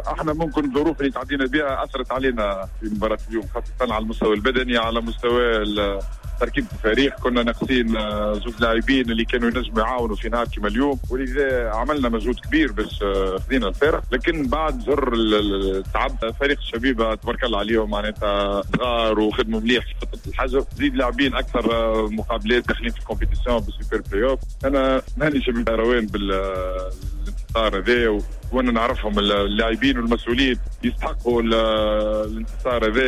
احنا ممكن الظروف اللي تعدينا بها اثرت علينا في مباراه اليوم، خاصه على المستوى البدني، على مستوى تركيبة الفريق. كنا ناقصين زوج لاعبين اللي كانوا ينجموا يعاونوا في نهار كما اليوم، ولذا عملنا مجهود كبير باش خذينا الفرق. لكن بعد زر التعب فريق الشبيبه تبارك الله عليهم، معناتها صغار وخدموا مليح في خطه الحجر، زيد لاعبين اكثر مقابلات داخلين في الكومبيتيسيون بالسوبر بلاي اوف. انا نهني شبيبه روان بالانتصار هذا، وانا نعرفهم اللاعبين والمسؤولين يستحقوا الانتصار هذا.